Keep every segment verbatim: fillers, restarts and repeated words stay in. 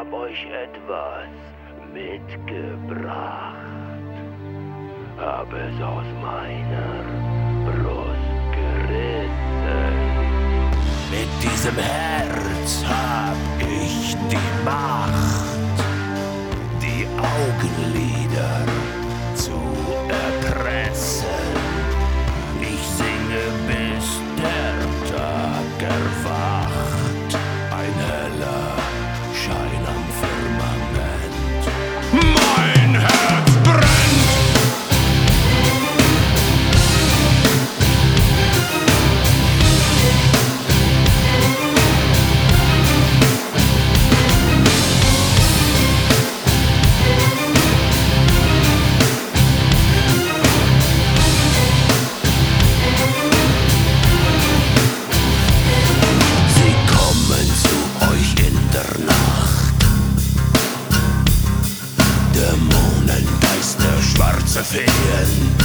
hab euch etwas mitgebracht. Hab es aus meiner Brust gerissen. Mit diesem Herz hab ich die Macht, die Augenlider zu erpressen. Ich singe, bis der Tag erwacht. Ein heller Schein am Firmament. Mein Herz brennt! Feen.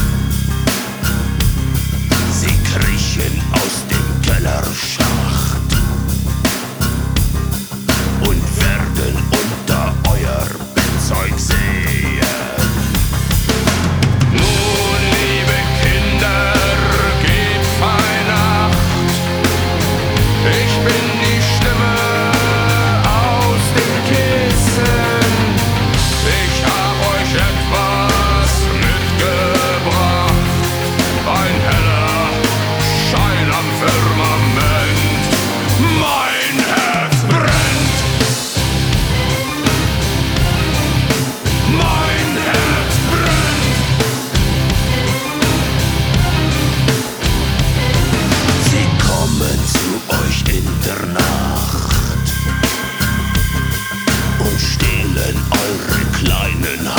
Sie kriechen aus dem Kellerschacht und werden unter euer Bettzeug sehen. Nun, liebe Kinder, geht fein Acht. Ich bin die Stimme aus dem Kissen. Ich hab euch etwas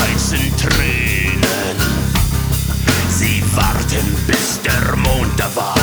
Tränen. Sie warten, bis der Mond erwacht.